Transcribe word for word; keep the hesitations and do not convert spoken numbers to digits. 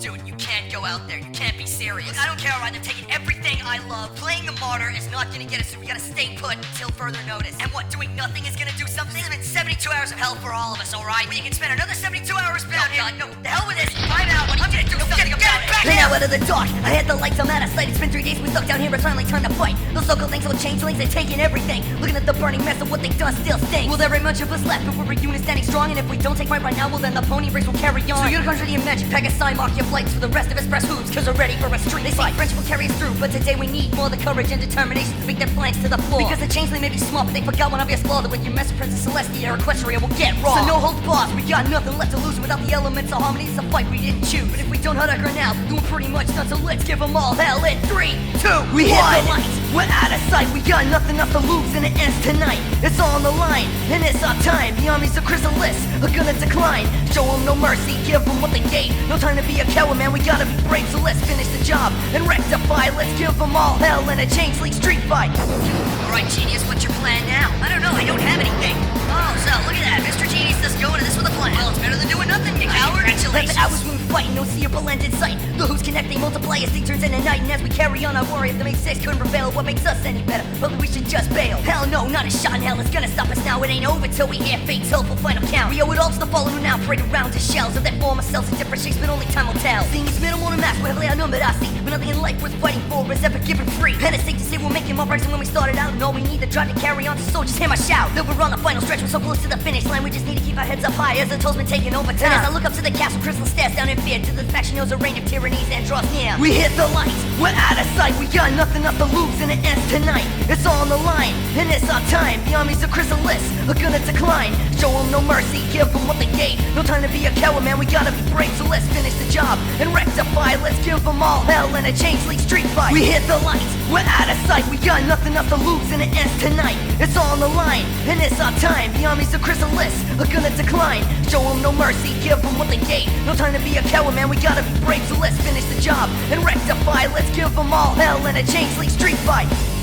Dude, you can't go out there. You can't be serious. Look, I don't care, alright? They're taking everything I love. Playing the martyr is not gonna get us, so we gotta stay put until further notice. And what, doing nothing is gonna do something? It's been seventy-two hours of hell for all of us, alright? We can spend another seventy-two hours down here. No, the hell with this. I'm out. I'm gonna do something about it. Been out of the dark, I had the lights, I'm out of sight. It's been three days, we stuck down here, it's finally time to fight. Those local things, those changelings, they're taking everything. Looking at the burning mess of what they've done still stinks. Will there be much of us left, but we're a unit standing strong? And if we don't take right right now, well then the pony race will carry on. So you conjure the imagine, pack a sign, mark your flights. For the rest of us press hooves, cause we're ready for a street. They say French will carry us through, but today we need more the courage and determination to speak their flanks to the floor. Because the changeling may be smart, but they forgot one obvious flaw, that when you mess with Princess Celestia or Equestria will get raw. So no holds barred, we got nothing left to lose. Without the elements of harmony, it's a fight we didn't choose. But if we don't hurt our ground now, we're doing pretty much done. So let's give them all hell in three, two, we hit the lights, we're out of sight. We got nothing left to lose and it ends tonight. It's all on the line, and it's our time. The armies of Chrysalis are gonna decline. Show them no mercy, give them what they gave. No time to be a coward, man, we gotta be brave. So let's finish the job and rectify. Let's give them all hell in a changeling street fight. Alright, Genius, what's your plan now? I don't know, I don't have anything. Oh, so look at that, Mister Genius just going to this with a plan. Well, it's better than doing nothing, you coward. Let Congratulations. the hours when we fight, no seeable end in sight. The who's connect, they multiply as day turns into night. And as we carry on, I worry if the make six couldn't prevail. What makes us any better? But we should just bail. Hell no, not a shot in hell is gonna stop us now. It ain't over till we hear fate's hopeful final count. We owe it all to the fallen who now parade around as shells of their former selves in different shapes, but only time will tell. Seeing it's minimal to mass, we're heavily outnumbered, I see. But nothing in life worth fighting for is ever given free. And it's safe to say we're making more progress than when we started out. And all we need to drive to carry on, so just hear my shout. That we're on the final stretch, we're so close to the finish line. We just need to keep our heads up high as the toll's been taken over time. And as I look up to the castle, crystal stares down in fear. To the faction knows a reign of tyrannies and draws near. We hit the lights, we're out of sight. We got nothing left to lose and it ends tonight. It's all on the line, and it's our time. The armies of Chrysalis are gonna decline. Show them no mercy, give them what they gave. No time to be a coward, man, we gotta be brave. So let's finish the job and rectify. Let's give them all hell in a changeling street fight. We hit the lights, we're out of sight. We got nothing left to lose and it ends tonight. It's all on the line, and it's our time. The armies of Chrysalis are gonna decline. Show them no mercy, give them what they gave. No time to be a coward, man, we gotta be brave. So let's finish the job and rectify. Let's give them all hell in a changeling street fight.